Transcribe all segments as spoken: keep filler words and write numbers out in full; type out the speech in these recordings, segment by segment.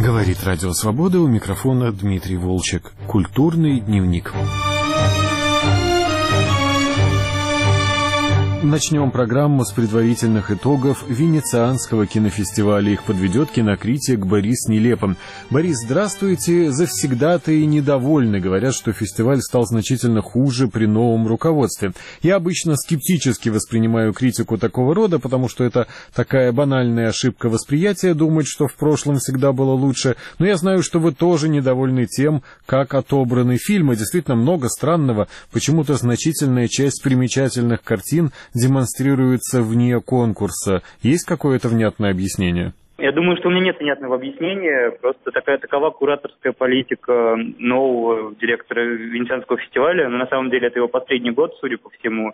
Говорит Радио Свобода, у микрофона Дмитрий Волчек. Культурный дневник. Начнем программу с предварительных итогов Венецианского кинофестиваля. Их подведет кинокритик Борис Нелепин. Борис, здравствуйте. Завсегдатаи недовольны. Говорят, что фестиваль стал значительно хуже при новом руководстве. Я обычно скептически воспринимаю критику такого рода, потому что это такая банальная ошибка восприятия, думать, что в прошлом всегда было лучше. Но я знаю, что вы тоже недовольны тем, как отобраны фильмы. Действительно много странного. Почему-то значительная часть примечательных картин демонстрируется вне конкурса. Есть какое-то внятное объяснение? Я думаю, что у меня нет внятного объяснения. Просто такая такова кураторская политика нового директора Венецианского фестиваля. Но на самом деле это его последний год, судя по всему.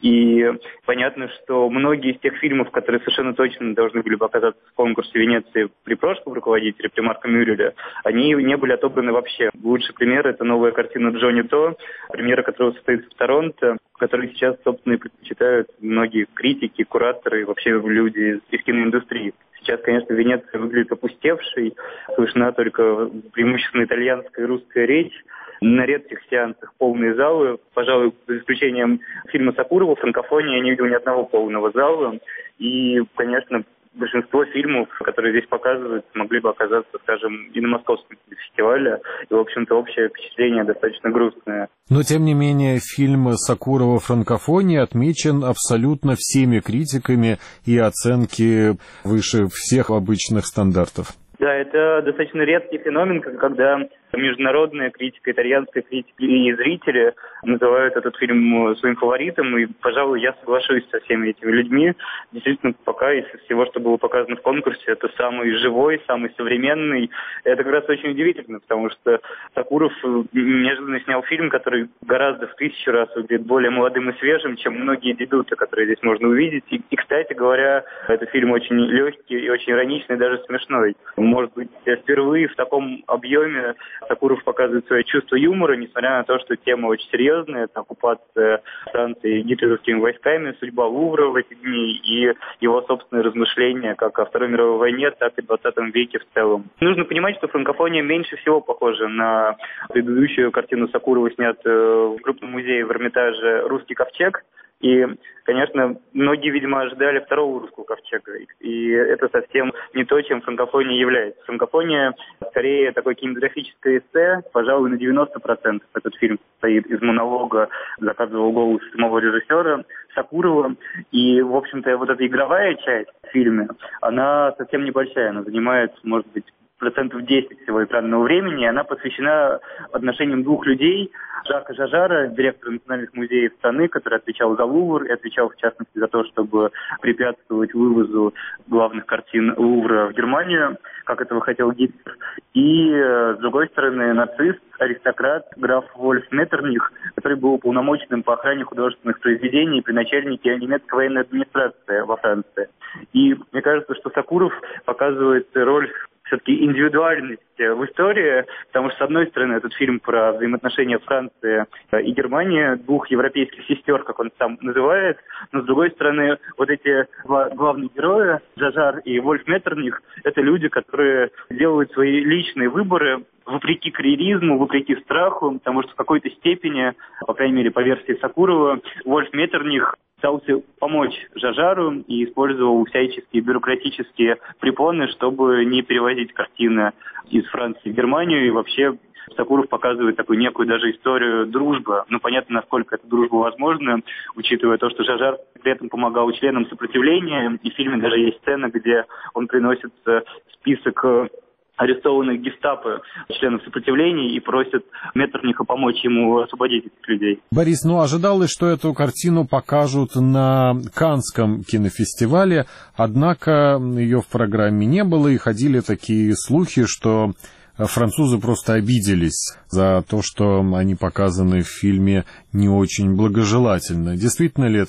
И понятно, что многие из тех фильмов, которые совершенно точно должны были бы оказаться в конкурсе Венеции при прошлом руководителе, при Марко Мюрреле, они не были отобраны вообще. Лучший пример – это новая картина Джонни То, премьера которого состоится в Торонто, который сейчас, собственно, и предпочитают многие критики, кураторы и вообще люди из киноиндустрии. Сейчас, конечно, Венеция выглядит опустевшей, слышна только преимущественно итальянская и русская речь. На редких сеансах полные залы. Пожалуй, за исключением фильма Сокурова «Франкофония» я не видел ни одного полного зала. И, конечно, большинство фильмов, которые здесь показывают, могли бы оказаться, скажем, и на московском фестивале. И, в общем-то, общее впечатление достаточно грустное. Но, тем не менее, фильм Сокурова «Франкофония» отмечен абсолютно всеми критиками, и оценки выше всех обычных стандартов. Да, это достаточно редкий феномен, когда международная критика, итальянская критика и зрители называют этот фильм своим фаворитом, и, пожалуй, я соглашусь со всеми этими людьми. Действительно, пока из всего, что было показано в конкурсе, это самый живой, самый современный. Это как раз очень удивительно, потому что Сокуров неожиданно снял фильм, который гораздо в тысячу раз выглядит более молодым и свежим, чем многие дебюты, которые здесь можно увидеть. И, и кстати говоря, этот фильм очень легкий и очень ироничный, даже смешной. Может быть, впервые в таком объеме Сокуров показывает свое чувство юмора, несмотря на то, что тема очень серьезная. Это оккупация Франции гитлеровскими войсками, судьба Лувра в эти дни и его собственные размышления как о Второй мировой войне, так и двадцатом веке в целом. Нужно понимать, что «Франкофония» меньше всего похожа на предыдущую картину Сокурова, снятую в крупном музее в Эрмитаже «Русский ковчег». И, конечно, многие, видимо, ожидали второго русского ковчега. И это совсем не то, чем «Франкофония» является. «Франкофония» скорее такое кинематографическое эссе. Пожалуй, на девяносто процентов этот фильм состоит из монолога, заказывал голос самого режиссера Сокурова. И, в общем-то, вот эта игровая часть в фильме, она совсем небольшая. Она занимает, может быть, процентов десять всего экранного времени. Она посвящена отношениям двух людей. Жака Жажара, директора национальных музеев страны, который отвечал за Лувр и отвечал, в частности, за то, чтобы препятствовать вывозу главных картин Лувра в Германию, как этого хотел Гитлер. И, с другой стороны, нацист, аристократ, граф Вольф Меттерних, который был уполномоченным по охране художественных произведений при начальнике немецкой военной администрации во Франции. И мне кажется, что Сокуров показывает роль все-таки индивидуальность в истории, потому что, с одной стороны, этот фильм про взаимоотношения Франции и Германии, двух европейских сестер, как он сам называет, но, с другой стороны, вот эти два главных героя, Жажар и Вольф Меттерних, это люди, которые делают свои личные выборы вопреки карьеризму, вопреки страху, потому что в какой-то степени, по крайней мере, по версии Сокурова, Вольф Меттерних пытался помочь Жажару и использовал всяческие бюрократические препоны, чтобы не перевозить картины из Франции в Германию. И вообще Сокуров показывает такую некую даже историю дружбы. Ну, понятно, насколько эта дружба возможна, учитывая то, что Жажар при этом помогал членам сопротивления. И в фильме даже есть сцена, где он приносит список арестованных гестапо членов сопротивления и просят Меттерниха помочь ему освободить этих людей. Борис, ну ожидалось, что эту картину покажут на Каннском кинофестивале, однако ее в программе не было, и ходили такие слухи, что французы просто обиделись за то, что они показаны в фильме не очень благожелательно. Действительно ли это так?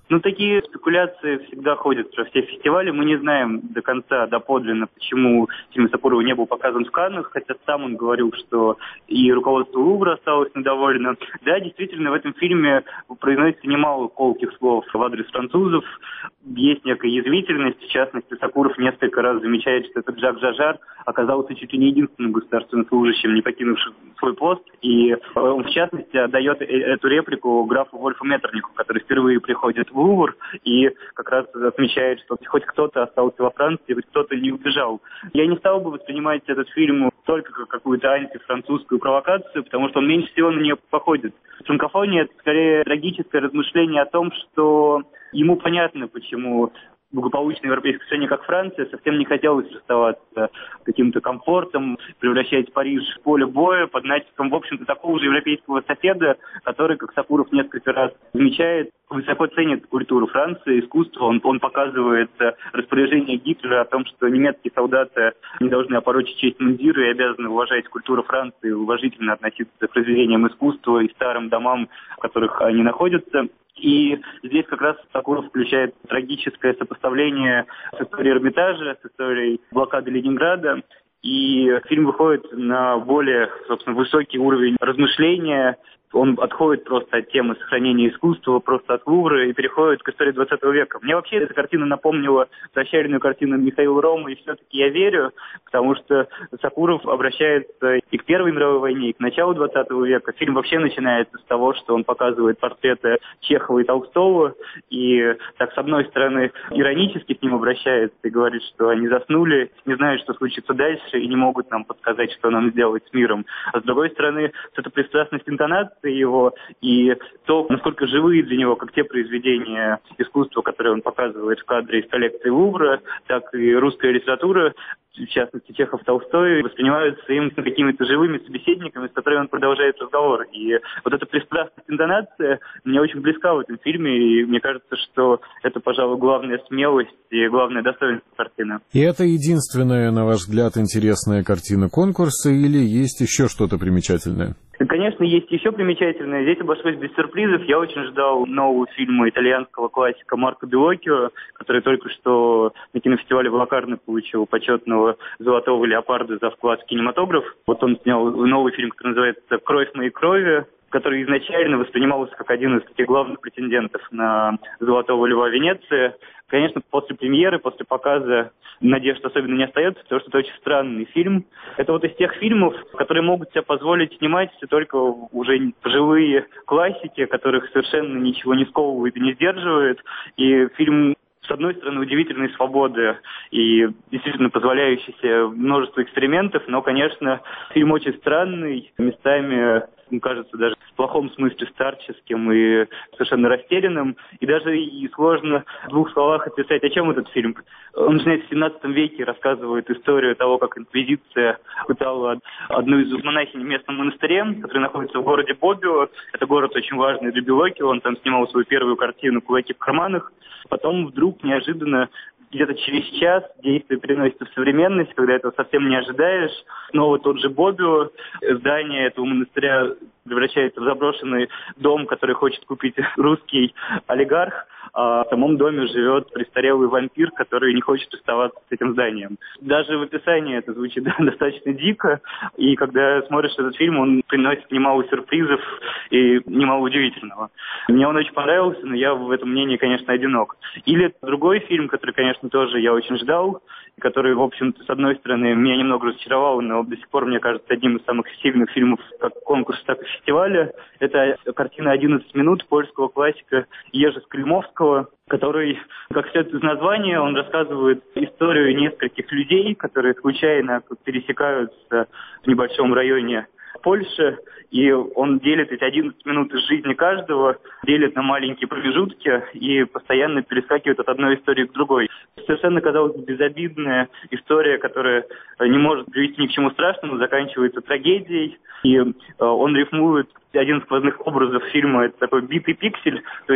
Ну, такие спекуляции всегда ходят про все фестивали. Мы не знаем до конца, доподлинно, почему фильм Сакурова не был показан в Каннах, хотя сам он говорил, что и руководство Лувра осталось недовольно. Да, действительно, в этом фильме произносится немало колких слов в адрес французов. Есть некая язвительность. В частности, Сакуров несколько раз замечает, что этот Жак Жажар оказался чуть ли не единственным государственным служащим, не покинувшим свой пост. И он, в частности, отдает эту реплику графу Вольфу Меттерниху, который впервые приходит в Лувр и как раз отмечает, что хоть кто-то остался во Франции, хоть кто-то не убежал. Я не стал бы воспринимать этот фильм только как какую-то антифранцузскую провокацию, потому что он меньше всего на нее походит. Франкофония — это скорее трагическое размышление о том, что ему понятно, почему благополучной европейской стране, как Франция, совсем не хотелось расставаться каким-то комфортом, превращать Париж в поле боя под натиском, в общем-то, такого же европейского соседа, который, как Сакуров несколько раз замечает, высоко ценит культуру Франции, искусство. Он, он показывает распоряжение Гитлера о том, что немецкие солдаты не должны опорочить честь мундира и обязаны уважать культуру Франции, уважительно относиться к произведениям искусства и старым домам, в которых они находятся. И здесь как раз Сакуров включает трагическое сопоставление с историей Эрмитажа, с историей блокады Ленинграда. И фильм выходит на более, собственно, высокий уровень размышления. Он отходит просто от темы сохранения искусства, просто от Лувра и переходит к истории двадцатого века. Мне вообще эта картина напомнила прощальную картину Михаила Рома, и все-таки я верю, потому что Сакуров обращается и к Первой мировой войне, и к началу двадцатого века. Фильм вообще начинается с того, что он показывает портреты Чехова и Толстого, и так, с одной стороны, иронически к ним обращается и говорит, что они заснули, не знают, что случится дальше, и не могут нам подсказать, что нам сделать с миром. А с другой стороны, эта пристрастность интонации его и то, насколько живые для него как те произведения искусства, которые он показывает в кадре из коллекции Лувра, так и русская литература, в частности Чехов, Толстой, воспринимаются им какими-то живыми собеседниками, с которыми он продолжает разговор. И вот эта пристрастность интонация мне очень близка в этом фильме, и мне кажется, что это, пожалуй, главная смелость и главное достоинство картины. И это единственная, на ваш взгляд, интересная картина конкурса, или есть еще что-то примечательное? Конечно, есть еще примечательное. Здесь обошлось без сюрпризов. Я очень ждал нового фильма итальянского классика Марко Беллокио, который только что на кинофестивале в Локарно получил почетного золотого леопарда за вклад в кинематограф. Вот он снял новый фильм, который называется «Кровь моей крови», который изначально воспринимался как один из таких главных претендентов на «Золотого льва» Венеции. Конечно, после премьеры, после показа надежд особенно не остается, потому что это очень странный фильм. Это вот из тех фильмов, которые могут себе позволить снимать только уже пожилые классики, которых совершенно ничего не сковывает и не сдерживает. И фильм, с одной стороны, удивительной свободы и действительно позволяющий себе множество экспериментов, но, конечно, фильм очень странный, местами, мне кажется, даже в плохом смысле старческим и совершенно растерянным. И даже и сложно в двух словах описать, о чем этот фильм. Он начинается в семнадцатом веке, рассказывает историю того, как инквизиция пытала одну из монахинь в местном монастыре, который находится в городе Боббио. Это город очень важный для Беллокио, он там снимал свою первую картину «Кулаки в карманах». Потом вдруг неожиданно где-то через час действие переносится в современность, когда этого совсем не ожидаешь. Снова тот же Боббио, здание этого монастыря превращается в заброшенный дом, который хочет купить русский олигарх, а в самом доме живет престарелый вампир, который не хочет оставаться с этим зданием. Даже в описании это звучит достаточно дико, и когда смотришь этот фильм, он приносит немало сюрпризов и немало удивительного. Мне он очень понравился, но я в этом мнении, конечно, одинок. Или другой фильм, который, конечно, тоже я очень ждал, который, в общем-то, с одной стороны, меня немного разочаровал, но до сих пор, мне кажется, одним из самых сильных фильмов как конкурса, так и фестиваля. Это картина «одиннадцать минут» польского классика Ежи Скальмовского, который, как следует из названия, он рассказывает историю нескольких людей, которые случайно пересекаются в небольшом районе Польши, и он делит эти одиннадцать минут из жизни каждого, делит на маленькие промежутки и постоянно перескакивает от одной истории к другой. Совершенно, казалось бы, безобидная история, которая не может привести ни к чему страшному, заканчивается трагедией, и он рифмует один из сквозных образов фильма, это такой битый пиксель, то есть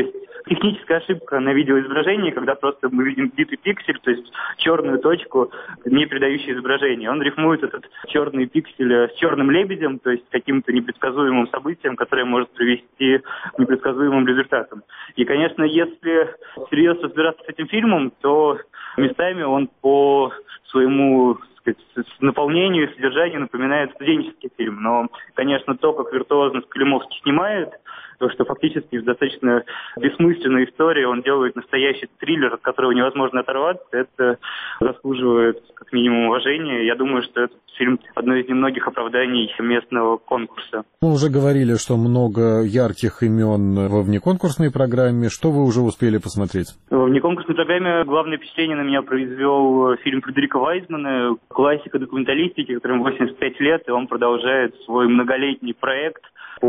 техническая ошибка на видеоизображении, когда просто мы видим битый пиксель, то есть черную точку, не передающую изображение. Он рифмует этот черный пиксель с черным лебедем, то есть каким-то непредсказуемым событием, которое может привести к непредсказуемым результатам. И, конечно, если серьезно разбираться с этим фильмом, то местами он по своему, так сказать, наполнению и содержанию напоминает студенческий фильм. Но, конечно, то, как виртуозно Склимовский снимает, то, что фактически в достаточно бессмысленной истории он делает настоящий триллер, от которого невозможно оторваться, это заслуживает как минимум уважения. Я думаю, что этот фильм одно из немногих оправданий местного конкурса. Мы уже говорили, что много ярких имен во внеконкурсной программе. Что вы уже успели посмотреть? В внеконкурсной программе главное впечатление на меня произвел фильм Фредерика Вайзмана, классика документалистики, которому восемьдесят пять лет, и он продолжает свой многолетний проект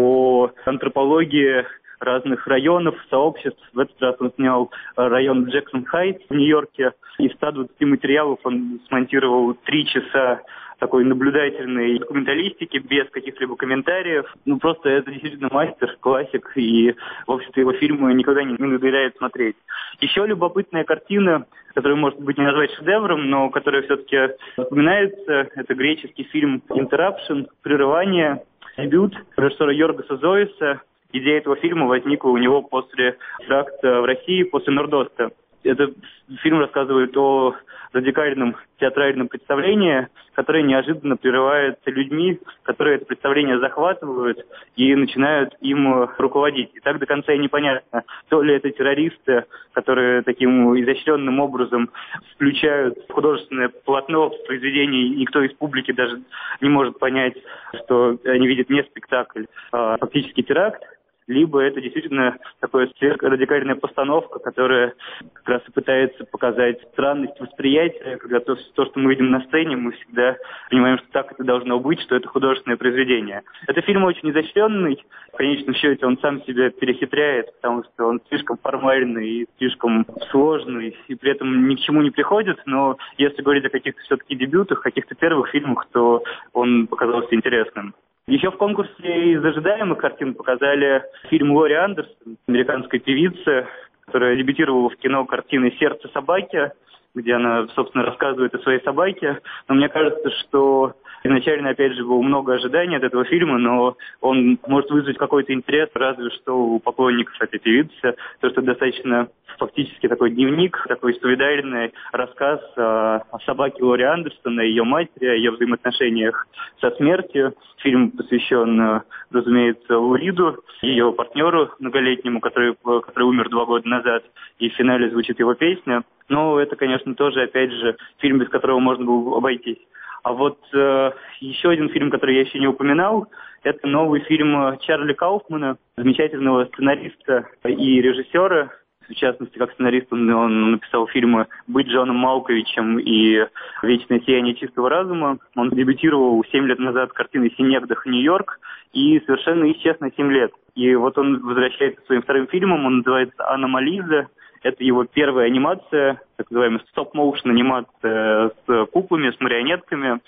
по антропологии разных районов, сообществ. В этот раз он снял район Джексон-Хайтс в Нью-Йорке. Из ста двадцати материалов он смонтировал три часа такой наблюдательной документалистики, без каких-либо комментариев. Ну, просто это действительно мастер, классик, и, в общем-то, его фильмы никогда не, не надоедает смотреть. Еще любопытная картина, которую, может быть, не назвать шедевром, но которая все-таки вспоминается, это греческий фильм «Interruption», «Прерывание», дебют режиссера Йоргоса Зоиса. Идея этого фильма возникла у него после теракта в России, после Нордоста. Этот фильм рассказывает о радикальном театральном представлении, которое неожиданно прерывается людьми, которые это представление захватывают и начинают им руководить. И так до конца и непонятно, то ли это террористы, которые таким изощренным образом включают художественное полотно в произведение, и никто из публики даже не может понять, что они видят не спектакль, а фактически теракт. Либо это действительно такая сверхрадикальная постановка, которая как раз и пытается показать странность восприятия, когда то, то, что мы видим на сцене, мы всегда понимаем, что так это должно быть, что это художественное произведение. Это фильм очень изощренный, в конечном счете он сам себя перехитряет, потому что он слишком формальный и слишком сложный, и при этом ни к чему не приходит, но если говорить о каких-то все-таки дебютах, каких-то первых фильмах, то он показался интересным. Еще в конкурсе из ожидаемых картин показали фильм Лори Андерсон, американской певицы, которая дебютировала в кино картиной «Сердце собаки», где она, собственно, рассказывает о своей собаке. Но мне кажется, что изначально, опять же, было много ожиданий от этого фильма, но он может вызвать какой-то интерес, разве что у поклонников этой певицы. То, что достаточно фактически такой дневник, такой исповедальный рассказ о, о собаке Лори Андерсон, о ее матери, о ее взаимоотношениях со смертью. Фильм посвящен, разумеется, Луриду, ее партнеру многолетнему, который, который умер два года назад, и в финале звучит его песня. Но это, конечно, тоже, опять же, фильм, без которого можно было обойтись. А вот э, еще один фильм, который я еще не упоминал, это новый фильм Чарли Кауфмана, замечательного сценариста и режиссера. В частности, как сценарист он, он написал фильмы «Быть Джоном Малковичем» и «Вечное сияние чистого разума». Он дебютировал семь лет назад картиной «Синегдах. Нью-Йорк» и совершенно исчез на семь лет. И вот он возвращается к своим вторым фильмам, он называется «Аномализа». Это его первая анимация, так называемая стоп-моушен анимация с куклами, с марионетками.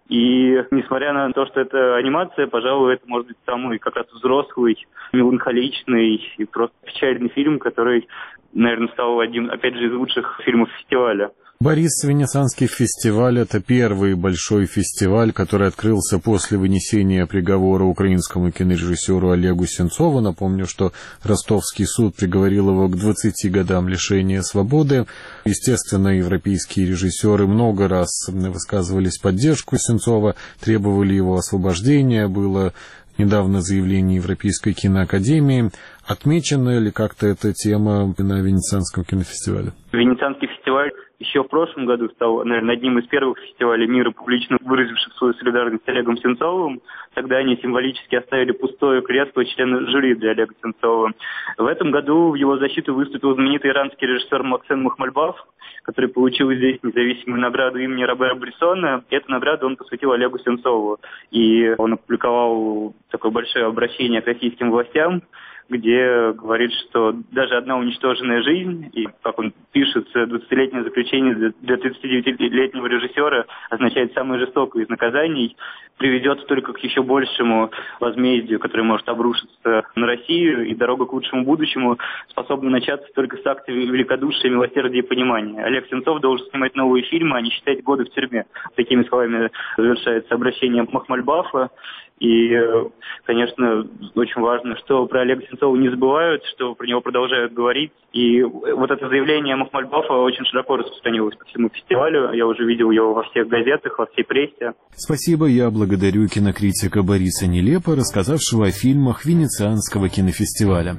И несмотря на то, что это анимация, пожалуй, это может быть самый как раз взрослый, меланхоличный и просто печальный фильм, который, наверное, стал одним, опять же, из лучших фильмов фестиваля. Борис, Венецианский фестиваль – это первый большой фестиваль, который открылся после вынесения приговора украинскому кинорежиссеру Олегу Сенцову. Напомню, что ростовский суд приговорил его к двадцати годам лишения свободы. Естественно, европейские режиссеры много раз высказывались в поддержку Сенцова, требовали его освобождения. Было недавно заявление Европейской киноакадемии. Отмечена ли как-то эта тема на Венецианском кинофестивале? Венецианский фестиваль еще в прошлом году стал, наверное, одним из первых фестивалей мира, публично выразивших свою солидарность с Олегом Сенцовым. Тогда они символически оставили пустое кресло члена жюри для Олега Сенцова. В этом году в его защиту выступил знаменитый иранский режиссер Максим Махмальбаф, который получил здесь независимую награду имени Робера Брессона. Эту награду он посвятил Олегу Сенцову. И он опубликовал такое большое обращение к российским властям, где говорит, что даже одна уничтоженная жизнь, и, как он пишет, двадцатилетнее заключение для тридцатидевятилетнего режиссера означает самое жестокое из наказаний, приведет только к еще большему возмездию, которое может обрушиться на Россию, и дорога к лучшему будущему способна начаться только с акта великодушия, милосердия и понимания. Олег Сенцов должен снимать новые фильмы, а не считать годы в тюрьме. Такими словами завершается обращение Махмальбафа. И, конечно, очень важно, что про Олега Сенцова не забывают, что про него продолжают говорить. И вот это заявление Махмальбафа очень широко распространилось по всему фестивалю. Я уже видел его во всех газетах, во всей прессе. Спасибо, я благодарю кинокритика Бориса Нелепа, рассказавшего о фильмах Венецианского кинофестиваля.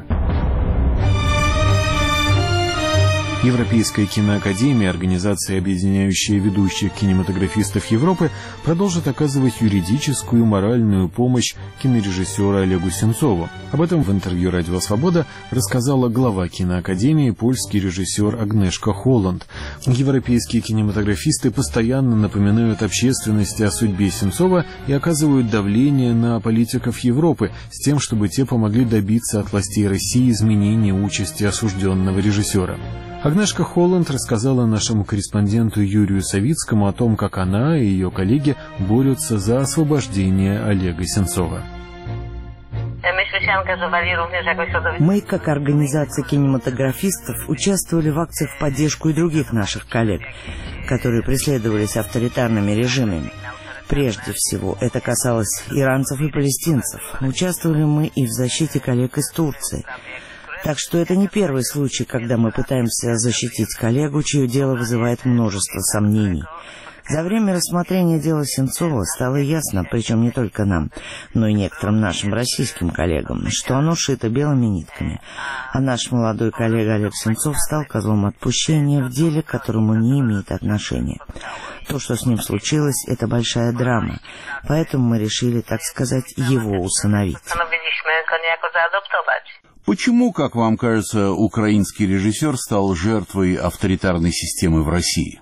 Европейская киноакадемия, организация, объединяющая ведущих кинематографистов Европы, продолжит оказывать юридическую и моральную помощь кинорежиссеру Олегу Сенцову. Об этом в интервью «Радио Свобода» рассказала глава киноакадемии, польский режиссер Агнешка Холланд. Европейские кинематографисты постоянно напоминают общественности о судьбе Сенцова и оказывают давление на политиков Европы с тем, чтобы те помогли добиться от властей России изменения участи осужденного режиссера. Агнешка Холланд рассказала нашему корреспонденту Юрию Савицкому о том, как она и ее коллеги борются за освобождение Олега Сенцова. Мы, как организация кинематографистов, участвовали в акциях в поддержку и других наших коллег, которые преследовались авторитарными режимами. Прежде всего, это касалось иранцев и палестинцев. Участвовали мы и в защите коллег из Турции. Так что это не первый случай, когда мы пытаемся защитить коллегу, чье дело вызывает множество сомнений. За время рассмотрения дела Сенцова стало ясно, причем не только нам, но и некоторым нашим российским коллегам, что оно шито белыми нитками. А наш молодой коллега Олег Сенцов стал козлом отпущения в деле, к которому не имеет отношения. То, что с ним случилось, это большая драма, поэтому мы решили, так сказать, его усыновить. Почему, как вам кажется, украинский режиссер стал жертвой авторитарной системы в России?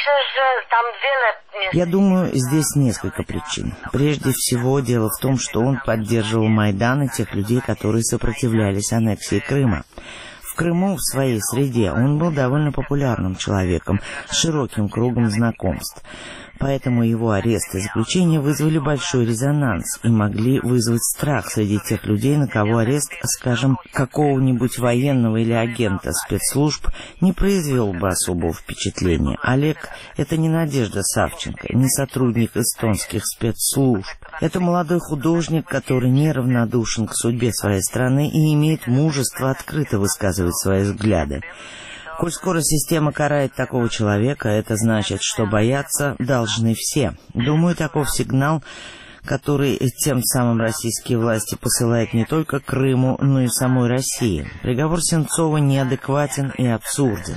Я думаю, здесь несколько причин. Прежде всего, дело в том, что он поддерживал Майдан и тех людей, которые сопротивлялись аннексии Крыма. В Крыму, в своей среде, он был довольно популярным человеком, с широким кругом знакомств. Поэтому его арест и заключение вызвали большой резонанс и могли вызвать страх среди тех людей, на кого арест, скажем, какого-нибудь военного или агента спецслужб не произвел бы особого впечатления. Олег — это не Надежда Савченко, не сотрудник эстонских спецслужб. Это молодой художник, который неравнодушен к судьбе своей страны и имеет мужество открыто высказывать свои взгляды. Коль скоро система карает такого человека, это значит, что бояться должны все. Думаю, таков сигнал, который тем самым российские власти посылают не только Крыму, но и самой России. Приговор Сенцова неадекватен и абсурден.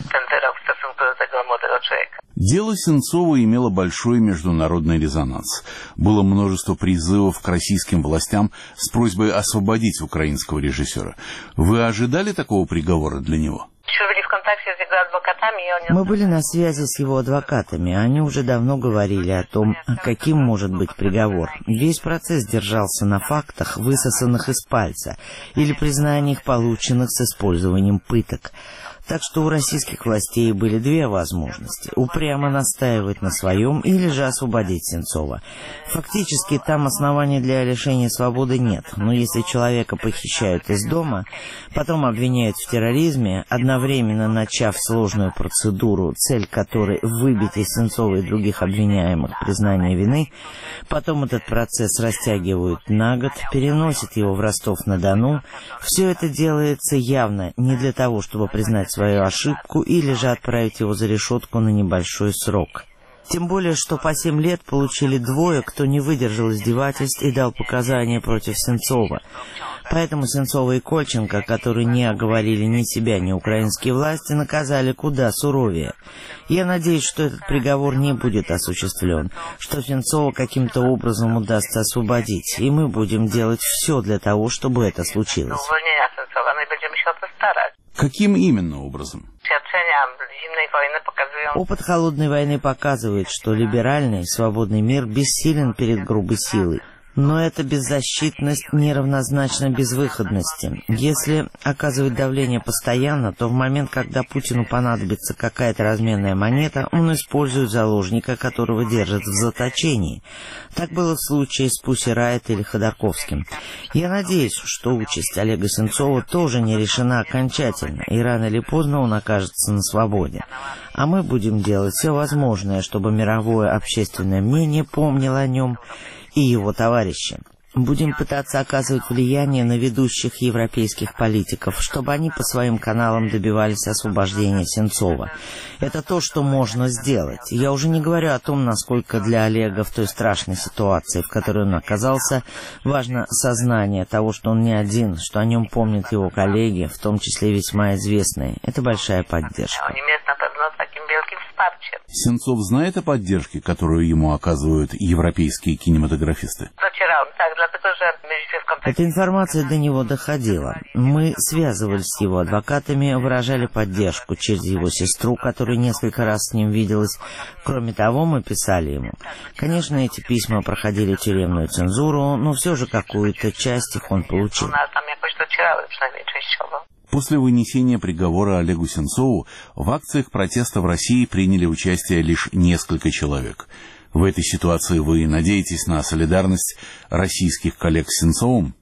Дело Сенцова имело большой международный резонанс. Было множество призывов к российским властям с просьбой освободить украинского режиссера. Вы ожидали такого приговора для него? Мы были на связи с его адвокатами. Они уже давно говорили о том, каким может быть приговор. Весь процесс держался на фактах, высосанных из пальца, или признаниях, полученных с использованием пыток. Так что у российских властей были две возможности – упрямо настаивать на своем или же освободить Сенцова. Фактически там оснований для лишения свободы нет, но если человека похищают из дома, потом обвиняют в терроризме, одновременно начав сложную процедуру, цель которой – выбить из Сенцова и других обвиняемых признание вины, потом этот процесс растягивают на год, переносят его в Ростов-на-Дону, все это делается явно не для того, чтобы признать свою ошибку или же отправить его за решетку на небольшой срок. Тем более, что по семь лет получили двое, кто не выдержал издевательств и дал показания против Сенцова. Поэтому Сенцова и Кольченко, которые не оговорили ни себя, ни украинские власти, наказали куда суровее. Я надеюсь, что этот приговор не будет осуществлен, что Сенцова каким-то образом удастся освободить, и мы будем делать все для того, чтобы это случилось. Каким именно образом? Опыт холодной войны показывает, что либеральный, свободный мир бессилен перед грубой силой. Но эта беззащитность неравнозначна безвыходности. Если оказывать давление постоянно, то в момент, когда Путину понадобится какая-то разменная монета, он использует заложника, которого держит в заточении. Так было в случае с Пусси Райт или Ходорковским. Я надеюсь, что участь Олега Сенцова тоже не решена окончательно, и рано или поздно он окажется на свободе. А мы будем делать все возможное, чтобы мировое общественное мнение помнило о нем и его товарищи. Будем пытаться оказывать влияние на ведущих европейских политиков, чтобы они по своим каналам добивались освобождения Сенцова. Это то, что можно сделать. Я уже не говорю о том, насколько для Олега в той страшной ситуации, в которой он оказался, важно сознание того, что он не один, что о нем помнят его коллеги, в том числе весьма известные. Это большая поддержка. Сенцов знает о поддержке, которую ему оказывают европейские кинематографисты? Эта информация до него доходила. Мы связывались с его адвокатами, выражали поддержку через его сестру, которая несколько раз с ним виделась. Кроме того, мы писали ему. Конечно, эти письма проходили тюремную цензуру, но все же какую-то часть их он получил. После вынесения приговора Олегу Сенцову в акциях протеста в России приняли участие лишь несколько человек. В этой ситуации вы надеетесь на солидарность российских коллег с Сенцовым?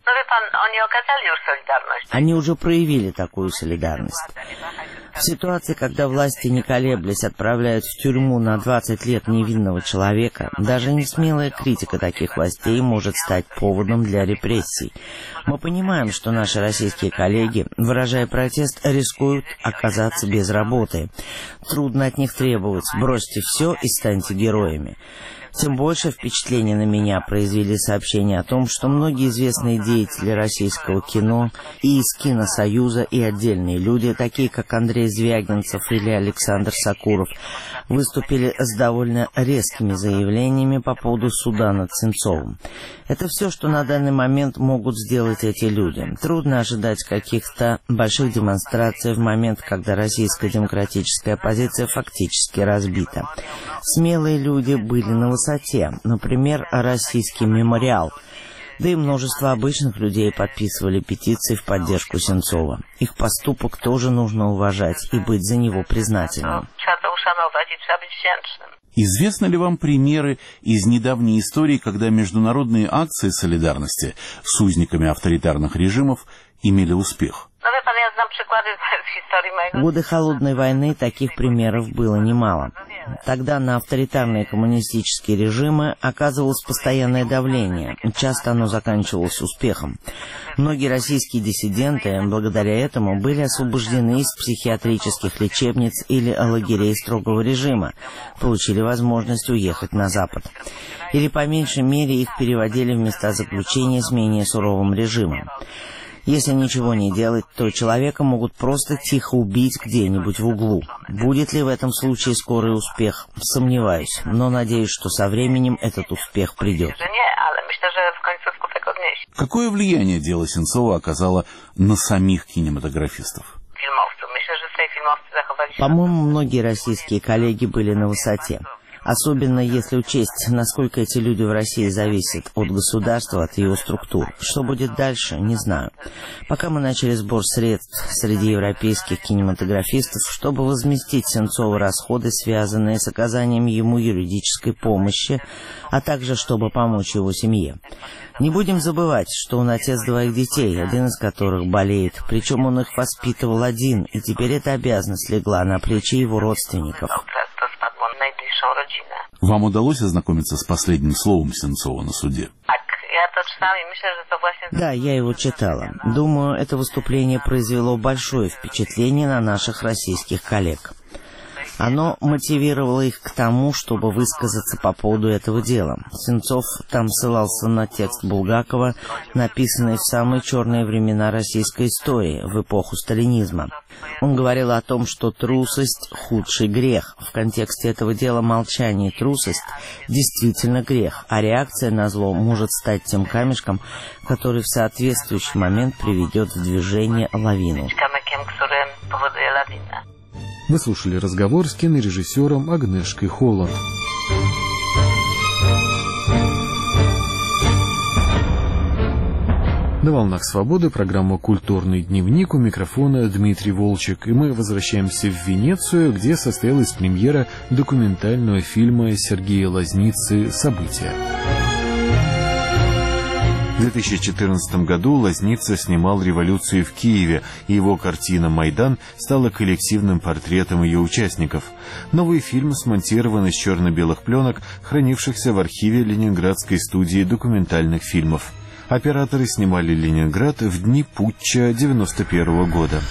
Они уже проявили такую солидарность. В ситуации, когда власти, не колеблясь, отправляют в тюрьму на двадцать лет невинного человека, даже несмелая критика таких властей может стать поводом для репрессий. Мы понимаем, что наши российские коллеги, выражая протест, рискуют оказаться без работы. Трудно от них требовать: бросьте все и станьте героями. Тем больше впечатление на меня произвели сообщения о том, что многие известные деятели российского кино и из Киносоюза, и отдельные люди, такие как Андрей Звягинцев или Александр Сакуров, выступили с довольно резкими заявлениями по поводу суда над Сенцовым. Это все, что на данный момент могут сделать эти люди. Трудно ожидать каких-то больших демонстраций в момент, когда российская демократическая оппозиция фактически разбита. Смелые люди были на высоте, например, российский мемориал. Да и множество обычных людей подписывали петиции в поддержку Сенцова. Их поступок тоже нужно уважать и быть за него признательным. Известны ли вам примеры из недавней истории, когда международные акции солидарности с узниками авторитарных режимов имели успех? В годы Холодной войны таких примеров было немало. Тогда на авторитарные коммунистические режимы оказывалось постоянное давление. Часто оно заканчивалось успехом. Многие российские диссиденты благодаря этому были освобождены из психиатрических лечебниц или лагерей строгого режима, получили возможность уехать на Запад. Или по меньшей мере их переводили в места заключения с менее суровым режимом. Если ничего не делать, то человека могут просто тихо убить где-нибудь в углу. Будет ли в этом случае скорый успех? Сомневаюсь, но надеюсь, что со временем этот успех придет. Какое влияние дело Сенцова оказало на самих кинематографистов? По-моему, многие российские коллеги были на высоте. Особенно если учесть, насколько эти люди в России зависят от государства, от его структур. Что будет дальше, не знаю. Пока мы начали сбор средств среди европейских кинематографистов, чтобы возместить Сенцову расходы, связанные с оказанием ему юридической помощи, а также чтобы помочь его семье. Не будем забывать, что он отец двоих детей, один из которых болеет, причем он их воспитывал один, и теперь эта обязанность легла на плечи его родственников. Вам удалось ознакомиться с последним словом Сенцова на суде? Да, я его читала. Думаю, это выступление произвело большое впечатление на наших российских коллег. Оно мотивировало их к тому, чтобы высказаться по поводу этого дела. Сенцов там ссылался на текст Булгакова, написанный в самые черные времена российской истории, в эпоху сталинизма. Он говорил о том, что трусость – худший грех. В контексте этого дела молчание и трусость действительно грех, а реакция на зло может стать тем камешком, который в соответствующий момент приведет в движение лавину. Вы слушали разговор с кинорежиссером Агнешкой Холланд. На «Волнах свободы» программа «Культурный дневник», у микрофона Дмитрий Волчек. И мы возвращаемся в Венецию, где состоялась премьера документального фильма Сергея Лозницы «События». В две тысячи четырнадцатом году Лозница снимал революцию в Киеве, и его картина «Майдан» стала коллективным портретом ее участников. Новый фильм смонтирован из черно-белых пленок, хранившихся в архиве Ленинградской студии документальных фильмов. Операторы снимали Ленинград в дни путча девяносто первого года.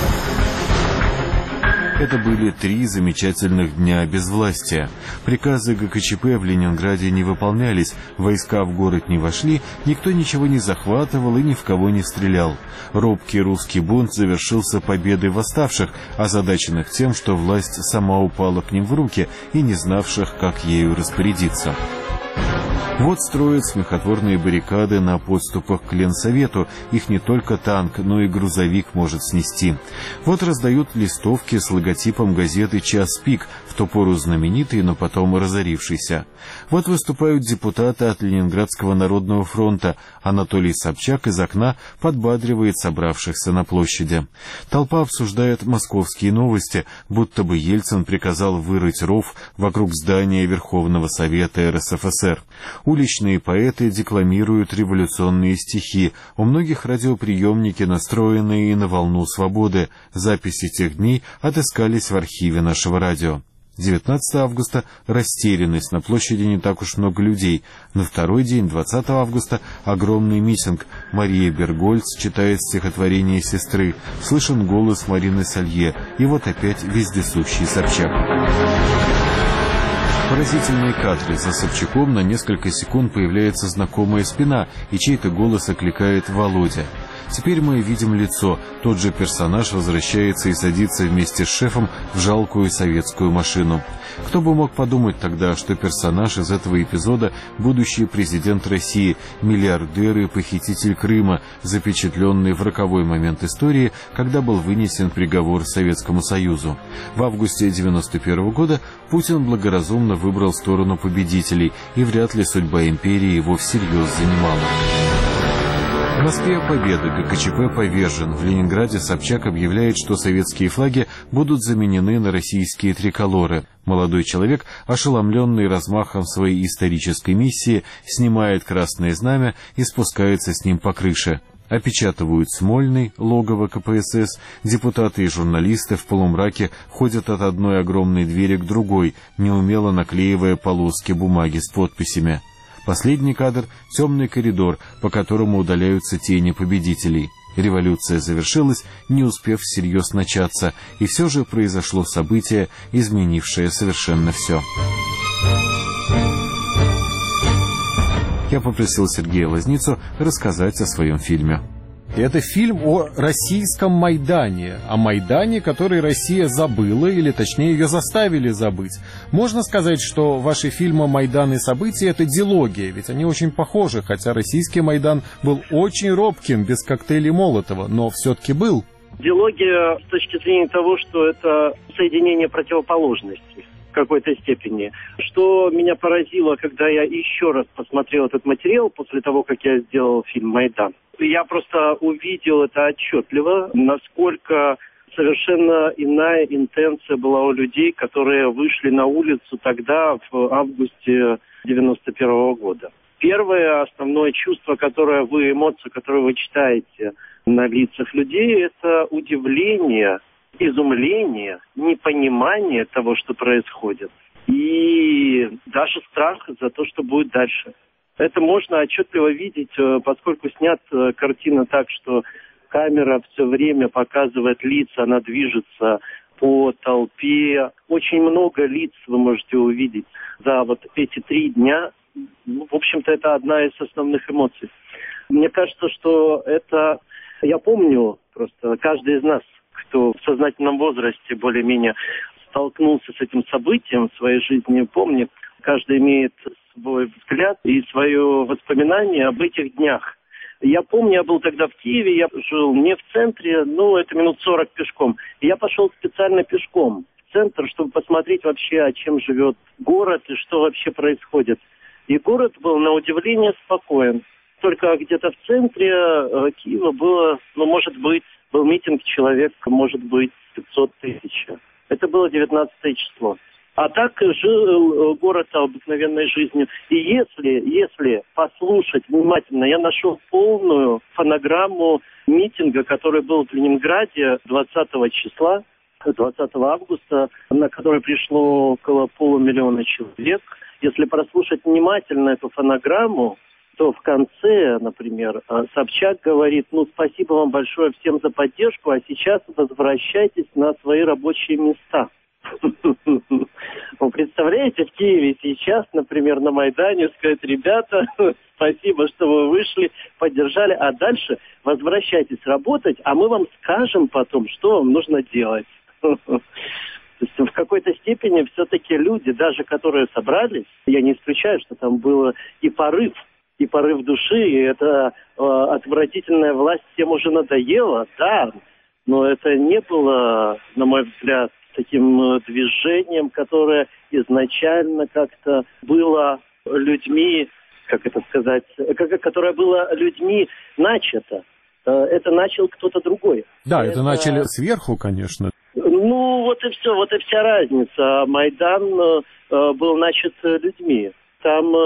Это были три замечательных дня безвластия. Приказы ГКЧП в Ленинграде не выполнялись, войска в город не вошли, никто ничего не захватывал и ни в кого не стрелял. Робкий русский бунт завершился победой восставших, озадаченных тем, что власть сама упала к ним в руки и не знавших, как ею распорядиться. Вот строят смехотворные баррикады на подступах к Ленсовету. Их не только танк, но и грузовик может снести. Вот раздают листовки с логотипом газеты «Час пик», в ту пору знаменитый, но потом разорившийся. Вот выступают депутаты от Ленинградского народного фронта. Анатолий Собчак из окна подбадривает собравшихся на площади. Толпа обсуждает московские новости, будто бы Ельцин приказал вырыть ров вокруг здания Верховного Совета эр эс эф эс эр. Уличные поэты декламируют революционные стихи. У многих радиоприемники, настроенные на волну свободы. Записи тех дней отыскались в архиве нашего радио. девятнадцатого августа – растерянность, на площади не так уж много людей. На второй день, двадцатого августа, огромный митинг. Мария Бергольц читает стихотворение сестры. Слышен голос Марины Салье. И вот опять вездесущий Собчак. Поразительные кадры. За Собчаком на несколько секунд появляется знакомая спина, и чей-то голос окликает «Володя». Теперь мы видим лицо. Тот же персонаж возвращается и садится вместе с шефом в жалкую советскую машину. Кто бы мог подумать тогда, что персонаж из этого эпизода – будущий президент России, миллиардер и похититель Крыма, запечатленный в роковой момент истории, когда был вынесен приговор Советскому Союзу. В августе девяносто первого года Путин благоразумно выбрал сторону победителей, и вряд ли судьба империи его всерьез занимала. В Москве победа, ГКЧП повержен. В Ленинграде Собчак объявляет, что советские флаги будут заменены на российские триколоры. Молодой человек, ошеломленный размахом своей исторической миссии, снимает красное знамя и спускается с ним по крыше. Опечатывают Смольный, логово ка пэ эс эс. Депутаты и журналисты в полумраке ходят от одной огромной двери к другой, неумело наклеивая полоски бумаги с подписями. Последний кадр — темный коридор, по которому удаляются тени победителей. Революция завершилась, не успев всерьез начаться, и все же произошло событие, изменившее совершенно все. Я попросил Сергея Лозницу рассказать о своем фильме. Это фильм о российском Майдане, о Майдане, который Россия забыла, или точнее ее заставили забыть. Можно сказать, что ваши фильмы «Майдан» и «События» — это дилогия, ведь они очень похожи, хотя российский Майдан был очень робким, без коктейлей Молотова, но все-таки был. Дилогия с точки зрения того, что это соединение противоположностей в какой-то степени. Что меня поразило, когда я еще раз посмотрел этот материал после того, как я сделал фильм «Майдан», я просто увидел это отчетливо, насколько совершенно иная интенция была у людей, которые вышли на улицу тогда, в августе девяносто первого года. Первое основное чувство, которое вы, эмоция, которую вы читаете на лицах людей, это удивление, изумление, непонимание того, что происходит, и даже страх за то, что будет дальше. Это можно отчетливо видеть, поскольку снята картина так, что камера все время показывает лица, она движется по толпе. Очень много лиц вы можете увидеть за вот эти три дня. Ну, в общем-то, это одна из основных эмоций. Мне кажется, что это... Я помню просто, каждый из нас, кто в сознательном возрасте более-менее столкнулся с этим событием в своей жизни, помнит, каждый имеет свой взгляд и свое воспоминание об этих днях. Я помню, я был тогда в Киеве, я жил не в центре, ну, это минут сорок пешком. И я пошел специально пешком в центр, чтобы посмотреть вообще, о чем живет город и что вообще происходит. И город был, на удивление, спокоен. только где-то в центре э, Киева было, ну, может быть, был митинг человек, может быть, пятьсот тысяч. Это было девятнадцатое число. А так жил город обыкновенной жизнью. И если, если послушать внимательно, я нашел полную фонограмму митинга, который был в Ленинграде двадцатого числа, двадцатого августа, на который пришло около полумиллиона человек. Если прослушать внимательно эту фонограмму, то в конце, например, Собчак говорит: ну, спасибо вам большое всем за поддержку, а сейчас возвращайтесь на свои рабочие места. Вы представляете, в Киеве сейчас, например, на Майдане сказать: ребята, спасибо, что вы вышли, поддержали, а дальше возвращайтесь работать, а мы вам скажем потом, что вам нужно делать. То есть в какой-то степени все-таки люди, даже которые собрались, я не исключаю, что там было и порыв, и порыв души, и эта э, отвратительная власть всем уже надоела, да, но это не было, на мой взгляд, таким движением, которое изначально как-то было людьми, как это сказать, которое было людьми начато. Это начал кто-то другой. Да, это, это начали сверху, конечно. Ну, вот и все, вот и вся разница. Майдан был начат людьми. Там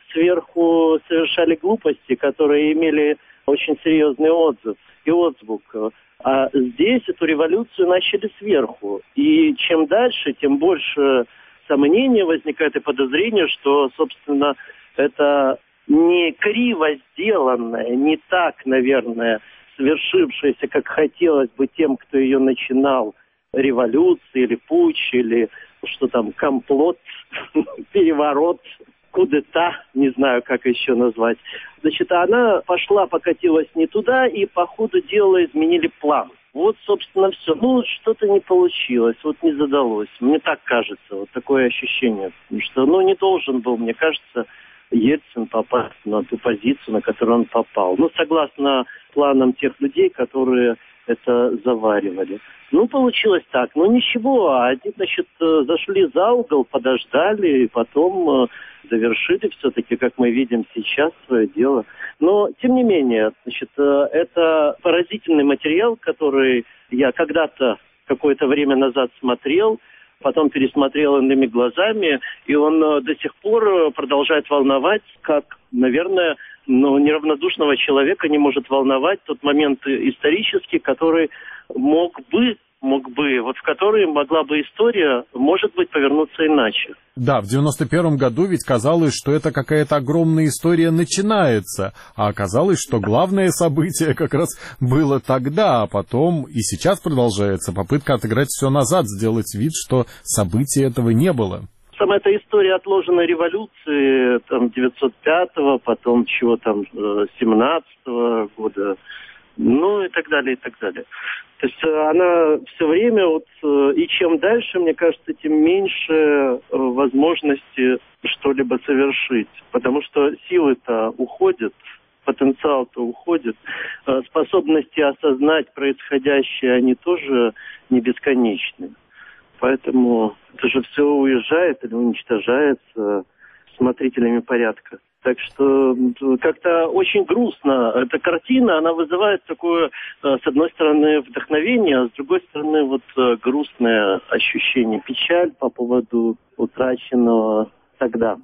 сверху совершали глупости, которые имели очень серьезный отзыв и отзвук. А здесь эту революцию начали сверху. И чем дальше, тем больше сомнений возникает и подозрение, что, собственно, это не криво сделанное, не так, наверное, свершившееся, как хотелось бы тем, кто ее начинал, революция или путч, или что там, комплот, переворот, кудета, не знаю, как еще назвать. Значит, она пошла, покатилась не туда, и по ходу дела изменили план. Вот, собственно, все. Ну, что-то не получилось, вот не задалось. Мне так кажется, вот такое ощущение. Что, ну, не должен был, мне кажется, Ельцин попасть на ту позицию, на которую он попал. Ну, согласно планам тех людей, которые это заваривали. Ну, получилось так. Ну, ничего. Они, значит, зашли за угол, подождали, и потом завершили все-таки, как мы видим сейчас, свое дело. Но, тем не менее, значит, это поразительный материал, который я когда-то, какое-то время назад смотрел, потом пересмотрел иными глазами, и он до сих пор продолжает волновать, как, наверное, ну, неравнодушного человека не может волновать тот момент исторический, который мог бы, мог бы, вот в который могла бы история, может быть, повернуться иначе. Да, в девяносто первом году ведь казалось, что это какая-то огромная история начинается, а оказалось, что главное событие как раз было тогда, а потом и сейчас продолжается попытка отыграть все назад, сделать вид, что события этого не было. Сама эта история отложенной революции, там, девятьсот пятого, потом чего там, семнадцатого года, ну и так далее, и так далее. То есть она все время, вот, и чем дальше, мне кажется, тем меньше возможности что-либо совершить, потому что силы-то уходят, потенциал-то уходит, способности осознать происходящее, они тоже не бесконечны. Поэтому это же все уезжает или уничтожается смотрителями порядка. Так что как-то очень грустно. Эта картина, она вызывает такое, с одной стороны, вдохновение, а с другой стороны, вот грустное ощущение, печаль по поводу утраченного тогда.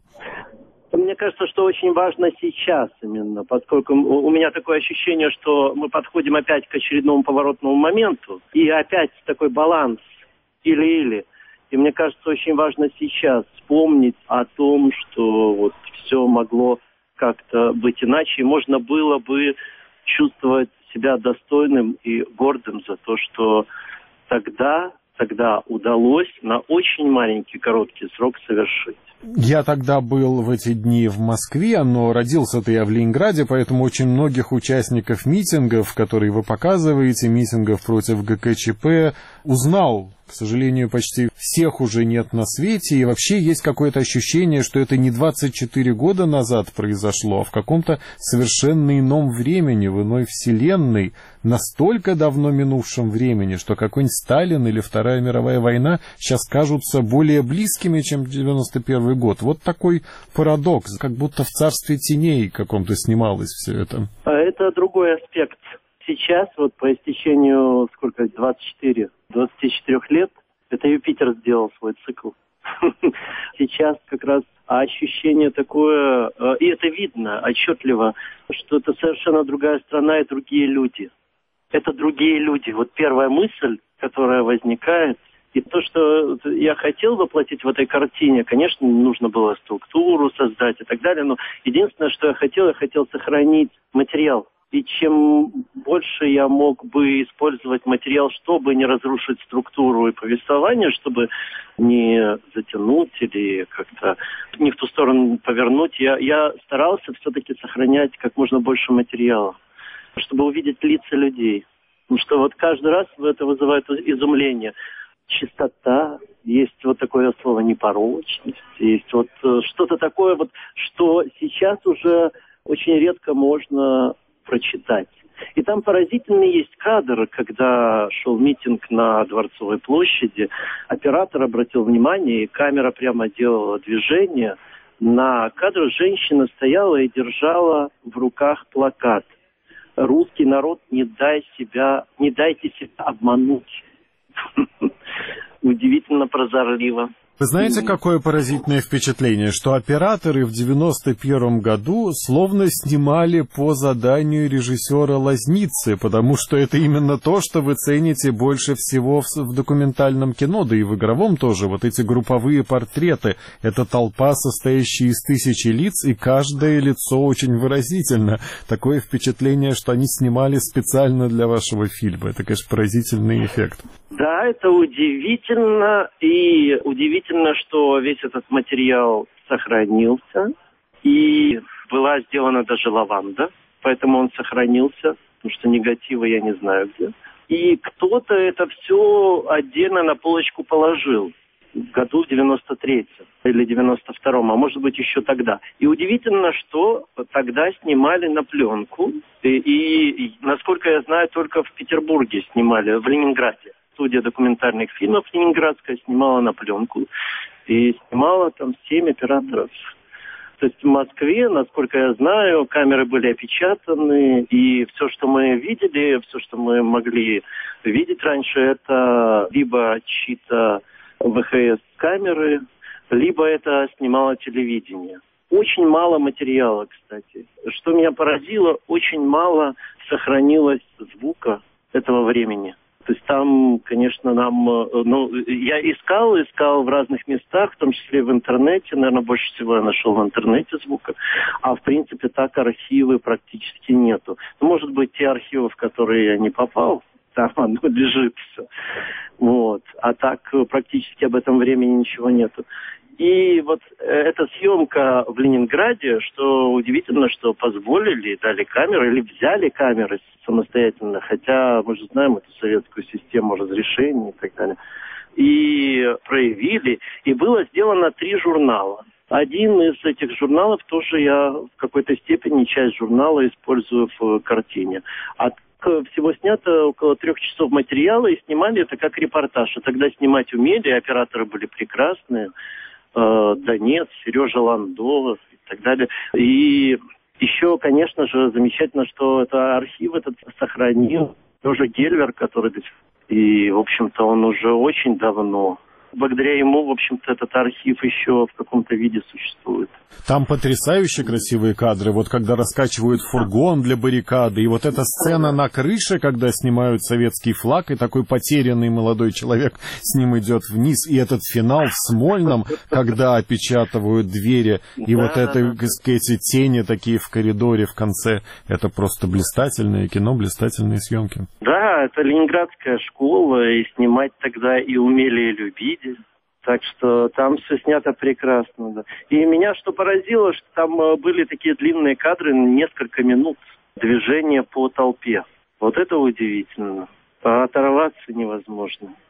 Мне кажется, что очень важно сейчас именно, поскольку у меня такое ощущение, что мы подходим опять к очередному поворотному моменту, и опять такой баланс или-или. И мне кажется, очень важно сейчас вспомнить о том, что вот все могло как-то быть иначе, и можно было бы чувствовать себя достойным и гордым за то, что тогда, тогда удалось на очень маленький, короткий срок совершить. Я тогда был в эти дни в Москве, но родился-то я в Ленинграде, поэтому очень многих участников митингов, которые вы показываете, митингов против ГКЧП, узнал К сожалению, почти всех уже нет на свете, и вообще есть какое-то ощущение, что это не двадцать четыре года назад произошло, а в каком-то совершенно ином времени, в иной вселенной, настолько давно минувшем времени, что какой-нибудь Сталин или Вторая мировая война сейчас кажутся более близкими, чем девяносто первый год. Вот такой парадокс, как будто в царстве теней каком-то снималось все это. А это другой аспект. Сейчас, вот по истечению, сколько, двадцать четыре, двадцать четыре лет, это Юпитер сделал свой цикл. Сейчас как раз ощущение такое, и это видно отчетливо, что это совершенно другая страна и другие люди. Это другие люди. Вот первая мысль, которая возникает, и то, что я хотел воплотить в этой картине, конечно, нужно было структуру создать и так далее, но единственное, что я хотел, я хотел сохранить материал. И чем больше я мог бы использовать материал, чтобы не разрушить структуру и повествование, чтобы не затянуть или как-то не в ту сторону повернуть, я, я старался все-таки сохранять как можно больше материала, чтобы увидеть лица людей. Потому что вот каждый раз это вызывает изумление. Чистота, есть вот такое слово непорочность, есть вот что-то такое, вот, что сейчас уже очень редко можно прочитать. И там поразительный есть кадр, когда шел митинг на Дворцовой площади, оператор обратил внимание, и камера прямо делала движение. На кадр женщина стояла и держала в руках плакат: «Русский народ, не дай себя, не дайте себя обмануть». Удивительно прозорливо. Вы знаете, какое поразительное впечатление, что операторы в девяносто первом году словно снимали по заданию режиссера Лозницы, потому что это именно то, что вы цените больше всего в, в документальном кино, да и в игровом тоже. Вот эти групповые портреты, это толпа, состоящая из тысячи лиц, и каждое лицо очень выразительно. Такое впечатление, что они снимали специально для вашего фильма. Это, конечно, поразительный эффект. Да, это удивительно, и удивительно, что весь этот материал сохранился, и была сделана даже лаванда, поэтому он сохранился, потому что негатива я не знаю где. И кто-то это все отдельно на полочку положил в году девяносто третьем или девяносто втором, а может быть еще тогда. И удивительно, что тогда снимали на пленку, и, и насколько я знаю, только в Петербурге снимали, в Ленинграде. Студия документальных фильмов ленинградская снимала на пленку, и снимала там семь операторов. То есть в Москве, насколько я знаю, камеры были опечатаны, и все, что мы видели, все, что мы могли видеть раньше, это либо чьи-то вэ ха эс-камеры, либо это снимало телевидение. Очень мало материала, кстати. Что меня поразило, очень мало сохранилось звука этого времени. То есть там, конечно, нам... Ну, я искал, искал в разных местах, в том числе в интернете. Наверное, больше всего я нашел в интернете звука. А, в принципе, так архивы практически нету. Ну, может быть, те архивы, в которые я не попал, там оно лежит все. Вот. А так практически об этом времени ничего нету. И вот эта съемка в Ленинграде, что удивительно, что позволили, дали камеры или взяли камеры самостоятельно, хотя мы же знаем эту советскую систему разрешений и так далее, и проявили. И было сделано три журнала. Один из этих журналов тоже я в какой-то степени часть журнала использую в картине. А всего снято около трех часов материала, и снимали это как репортаж. И тогда снимать умели, операторы были прекрасные. Донец, Сережа Ландо и так далее. И еще, конечно же, замечательно, что это архив этот сохранил тоже Гельвер, который... И, в общем-то, он уже очень давно... Благодаря ему, в общем-то, этот архив еще в каком-то виде существует. Там потрясающе красивые кадры. Вот когда раскачивают фургон для баррикады, и вот эта сцена на крыше, когда снимают советский флаг, и такой потерянный молодой человек с ним идет вниз, и этот финал в Смольном, когда опечатывают двери, и вот это, эти тени такие в коридоре в конце. Это просто блистательное кино, блистательные съемки. Да, это ленинградская школа, и снимать тогда и умели, и любить. Так что там все снято прекрасно. Да. И меня что поразило, что там были такие длинные кадры, несколько минут движения по толпе. Вот это удивительно. А оторваться невозможно.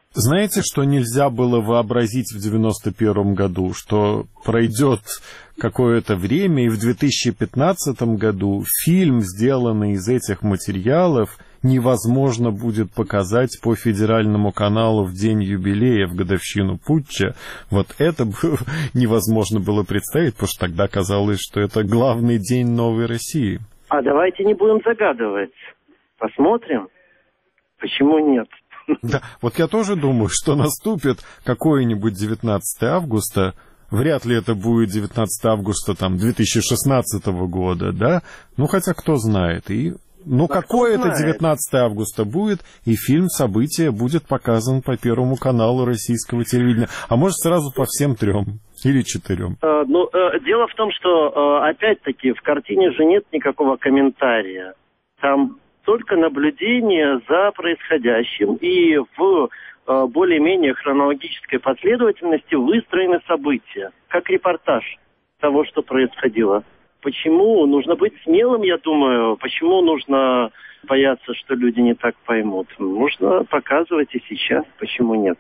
Знаете, что нельзя было вообразить в девяносто первом году? Что пройдет какое-то время, и в две тысячи пятнадцатом году фильм, сделанный из этих материалов, невозможно будет показать по федеральному каналу в день юбилея, в годовщину путча. Вот это было, невозможно было представить, потому что тогда казалось, что это главный день новой России. А давайте не будем загадывать. Посмотрим. Почему нет? Да, вот я тоже думаю, что наступит какое-нибудь девятнадцатое августа, вряд ли это будет девятнадцатое августа там, две тысячи шестнадцатого года, да? Ну, хотя кто знает. И, ну, а какое это девятнадцатое августа будет, и фильм «События» будет показан по Первому каналу российского телевидения. А может, сразу по всем трем или четырем. А, ну, э, дело в том, что, э, опять-таки, в картине же нет никакого комментария. Там только наблюдение за происходящим, и в э, более-менее хронологической последовательности выстроены события, как репортаж того, что происходило. Почему нужно быть смелым, я думаю, почему нужно бояться, что люди не так поймут? Нужно показывать и сейчас, почему нет?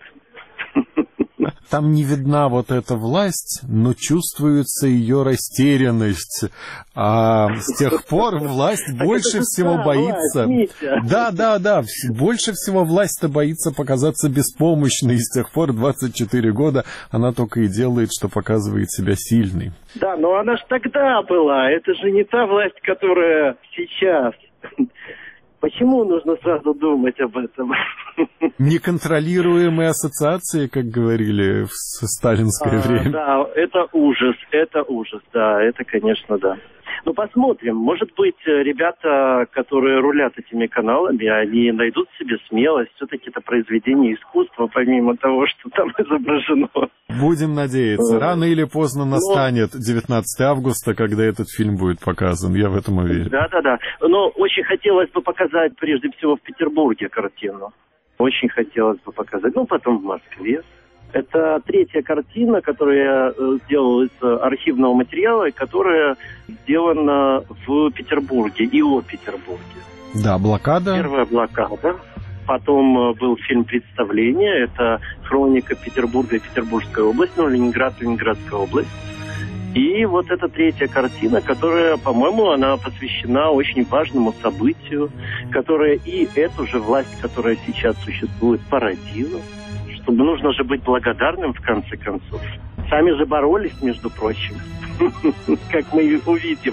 Там не видна вот эта власть, но чувствуется ее растерянность. А с тех пор власть больше всего боится... Да, да, да, больше всего власть-то боится показаться беспомощной. И с тех пор двадцать четыре года она только и делает, что показывает себя сильной. Да, но она ж тогда была. Это же не та власть, которая сейчас... Почему нужно сразу думать об этом? Неконтролируемые ассоциации, как говорили в сталинское а, время. Да, это ужас, это ужас, да, это, конечно, да. Ну, посмотрим. Может быть, ребята, которые рулят этими каналами, они найдут в себе смелость. Все-таки это произведение искусства, помимо того, что там изображено. Будем надеяться. Рано или поздно настанет девятнадцатое августа, когда этот фильм будет показан. Я в этом уверен. Да-да-да. Но очень хотелось бы показать, прежде всего, в Петербурге картину. Очень хотелось бы показать. Ну, потом в Москве. Это третья картина, которую я сделал из архивного материала, и которая сделана в Петербурге и о Петербурге. Да, блокада. Первая блокада. Потом был фильм «Представление». Это хроника Петербурга и Петербургской области, ну, Ленинград, Ленинградская область. И вот эта третья картина, которая, по-моему, она посвящена очень важному событию, которая и эту же власть, которая сейчас существует, породила. Чтобы нужно же быть благодарным, в конце концов. Сами же боролись, между прочим, как мы увидим.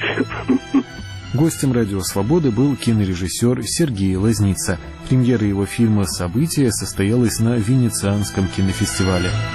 Гостем «Радио Свободы» был кинорежиссер Сергей Лазница. Премьера его фильма «События» состоялась на Венецианском кинофестивале.